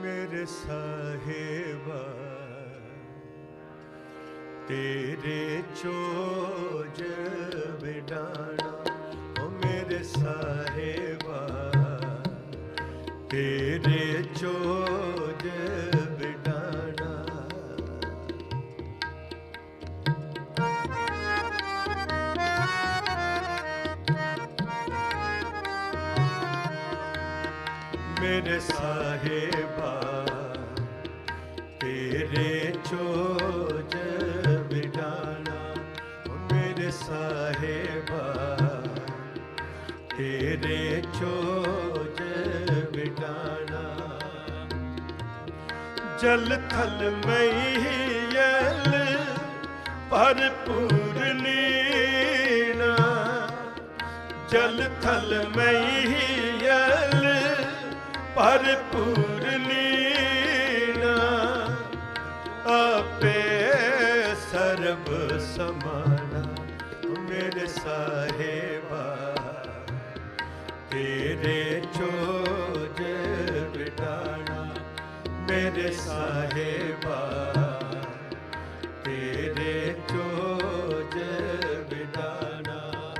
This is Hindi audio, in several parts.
मेरे साहिबा तेरे चोज बिडाना, ओ मेरे साहिबा तेरे चोज बिडाना। मेरे साहिबा तेरे चोज बिडाना, मेरे साहिबा तेरे चोज बिडाना। जल थल मैयल भरपूर लीना, जल थल मैयल भरपूर लीना। आपे सर्ब समाना, मेरे साहिबा तेरे चोज बिडाना, मेरे साहिबा तेरे चोज बिडाना।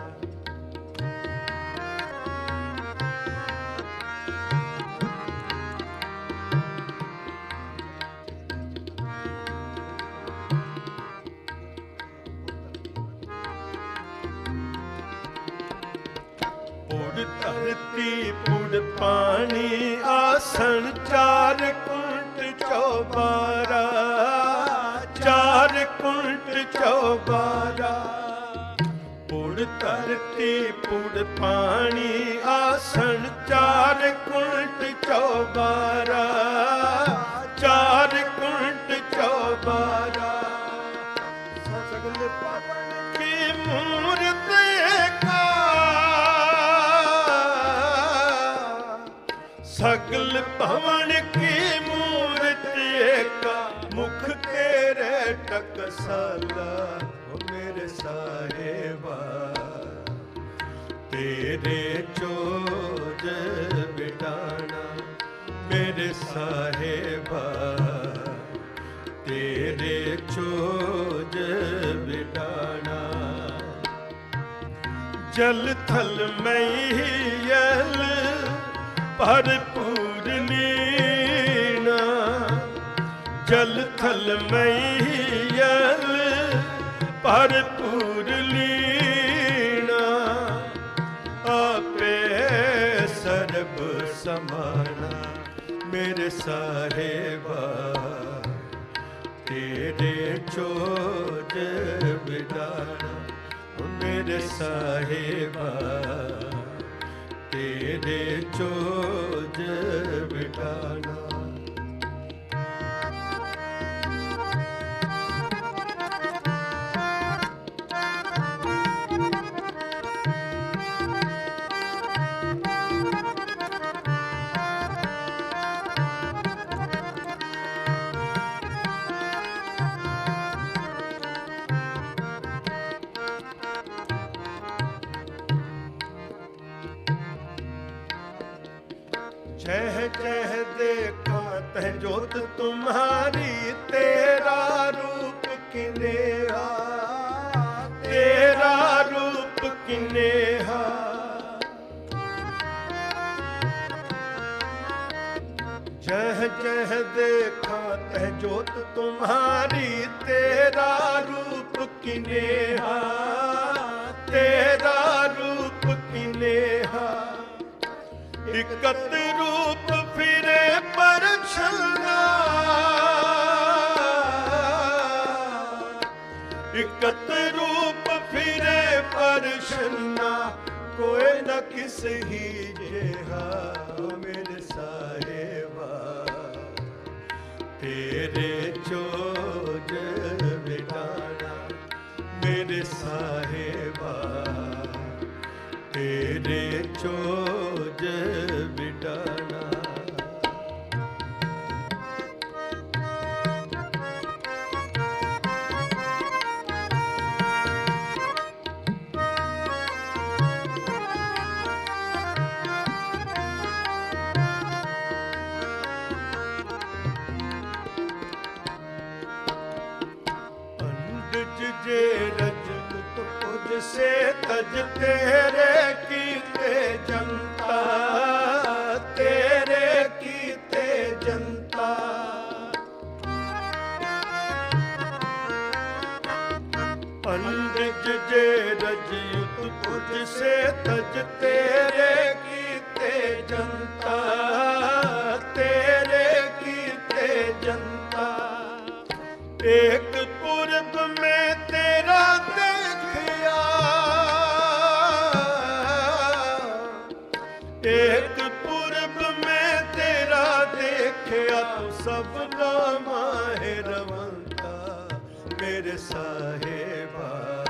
पुड़ धरती पुड़ पानी आसन, चार कुंट चौबारा, चार कुंट चौबारा। पुड़ धरती पुड़ पानी आसन, चार कुंट चौबारा, चार कुंट चौबारा। सगल पवन की मूर्त का, सगल भवन की मूर्त का, मुख तेरे टकसाला, ओ मेरे साहिबा तेरे चोज बिडाना, मेरे साहिबा तेरे चोज बिडाना। जल थल मैयल भरपूर लीना, जल थल मैयल भरपूर लीना। आपे सर्ब समाना, मेरे साहिबा तेरे चोज बिडाना, मेरे साहिबा तेरे चोज बिडाना। जह जह देखा तह जोत तुम्हारी, तेरा रूप किनेहा, तेरा रूप किनेहा। जह जह देखा तह जोत तुम्हारी, तेरा रूप किनेहा, तेरा रूप किनेहा। इकत रूप फिरे पर छलना, इकत रूप फिरे पर छलना, कोई न किस ही जेहा। मेरे साहिबा तेरे चोज बिडाना, मेरे साहिबा तेरे चोज बिडाना। तुझसे तज तेरे कीते जनता, तेरे कीते जनता। पंडित जे रजयुत तुझसे तज तेरे कीते जनता, तेरे कीते जनता। एक पूरब में तेरा देखिया, एक पूरब में तेरा देखिया, तू सबना माहे रवंता। मेरे साहेबा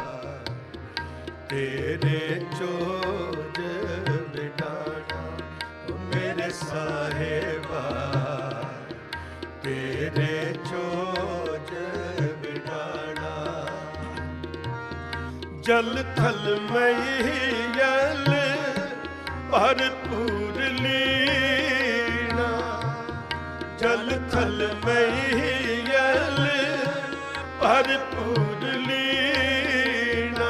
तेरे चोज बिडाना, मेरे साहेबा तेरे चोज बिडाना। जल थल मैयल भरपूर लीना, जल थल मैयल भरपूर लीना।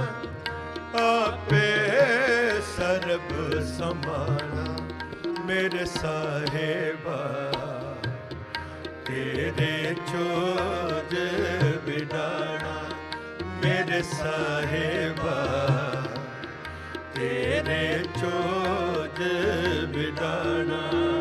आपे सर्ब समाना, मेरे साहेबा तेरे चोज बिडाना। मेरे साहेबा तेरे चोज बिडाना।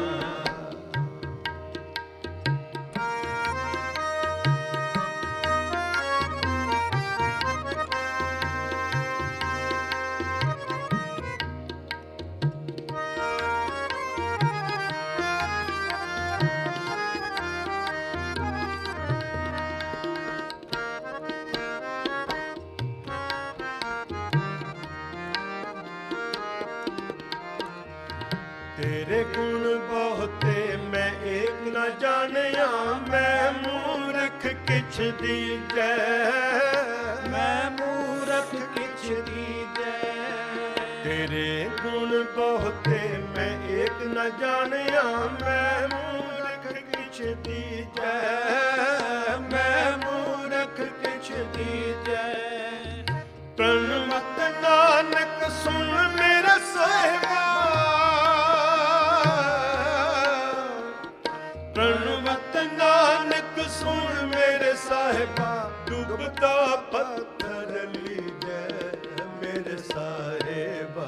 तेरे गुण बहुते मैं एक न जानिया, मैं मूर्ख किछ दीजै, मैं मूर्ख किछ दीजै। तेरे गुण बहुते मैं एक न जानिया, मैं मूर्ख किछ दीजै, मैं मूर्ख किछ दीजै। प्रणमत नानक सुन मेरा साहिबा, प्रणवत नानक सुन मेरे साहिबा। डूबता पत्थर लीजै, मेरे साहिबा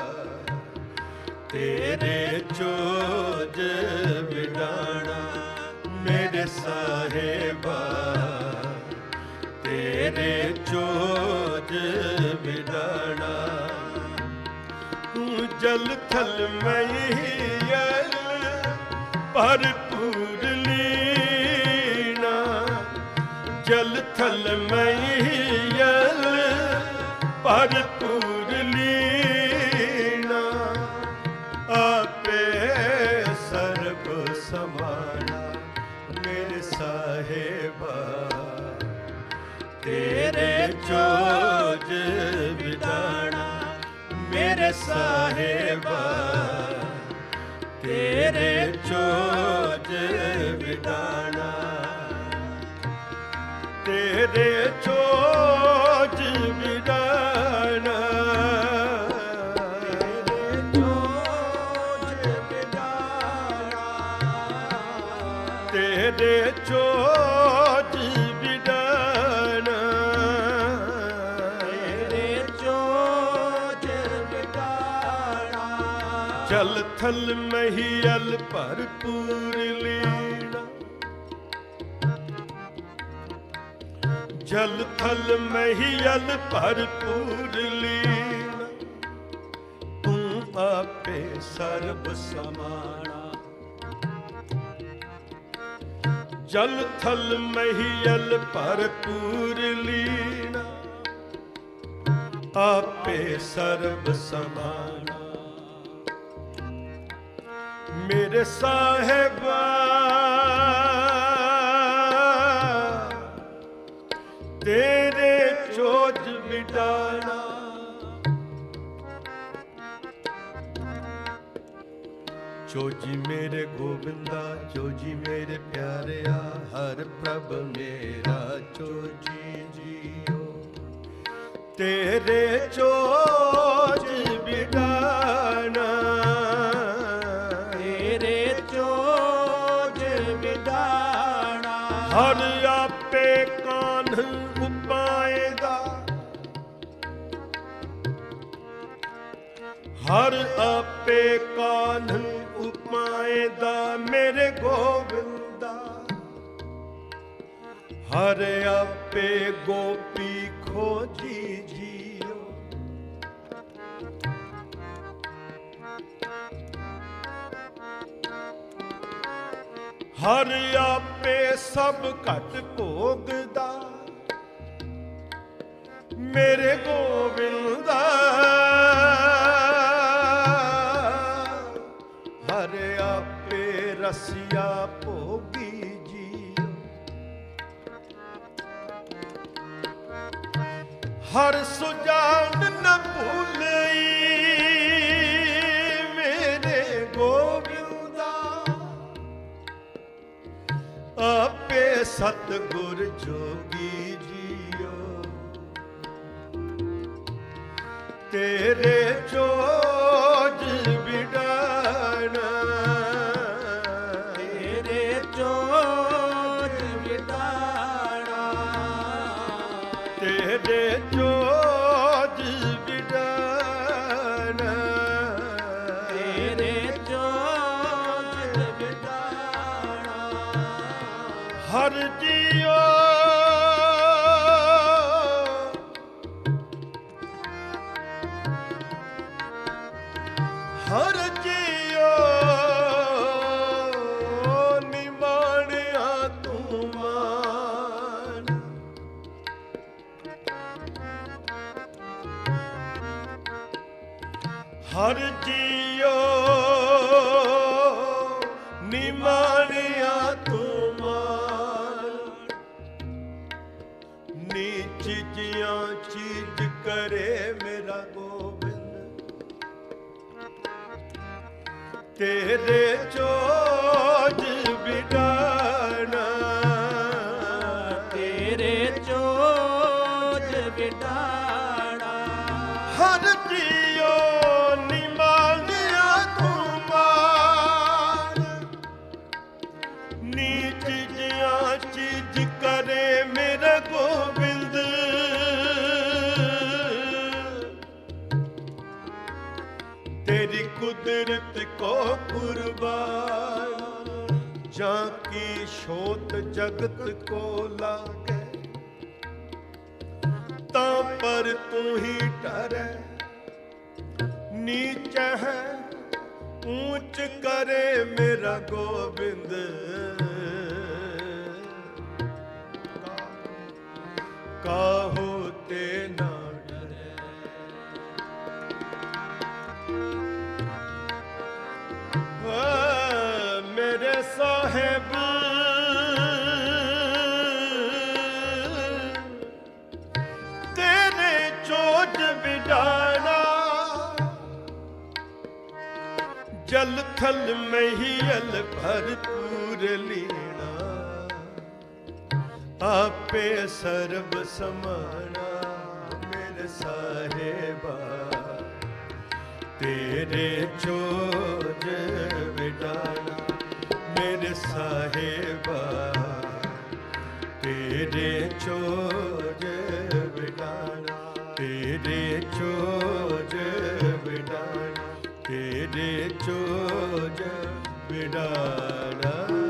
तेरे चोज बिडाना। मेरे साहिबा तेरे चोज बिडाना। तू जल थल मैयल भरपूर लीना, जल थल मैयल भरपूर लीना। आपे सर्ब समाना, मेरे साहेबा तेरे चोज बिडाना। मेरे साहेबा तेरे चोज बिडाना। तेरे चोज बिडाना, तेरे चोज बिडाना, तेरे चोज बिडाना। जल थल मैयल भरपूर लीना, जल थल मैयल भरपूर लीना। तू आपे सर्ब समाना, जल थल मैयल भरपूर लीना। आपे सर्ब समाना, मेरे साहिबा तेरे चोज बिडाना। चोजी मेरे गोविंदा, चोजी मेरे प्यारिया, हर प्रभ मेरा चोजी जियो। तेरे चोज बिडाना, तेरे चोज बिडाना। हर आपे कान्ह उपाएगा, हर आपे कान्ह उपाएदा मेरे गोविंदा। हर आपे गोपी खोजी जियो, हर आपे सब घट भोगदा मेरे गोविंदा। हर आपे रसिया भोगी जियो, हर सुजान न भूलई मेरे गोविंदा। आपे सतगुर जोगी जियो, तेरे चोज बिडाना, तेरे चोज बिडाना। तेरे चोज बिडाना, तेरे चोज बिडाना। हर जियो हर जियो निमाणिया तू मान। हर जियो निमाणिया तू मान। नीच जिया चीज करे मेरा गोविंद, तेरे चोज बिडाना, तेरे चोज बिडाना। हर जियो निमानिया तू मान। नीच जिया चीज करे मेरा गोविंद, तेरी कुदरत को कुर्बान। जाकी शोत जगत को लागे, ता पर तू ही डरे। नीच है ऊंच करे मेरा गोविंद, काहो ते ना डरे। मेरे साहेब तेरे चोज बिडाना, जल थल में ही अल भरपूर लीना। आपे सर्व समाना मेरे साहेबा, तेरे चोज बिडाना मेरे साहेबा। तेरे चोज बिडाना, तेरे चोज बिडाना, तेरे चोज बिडाना।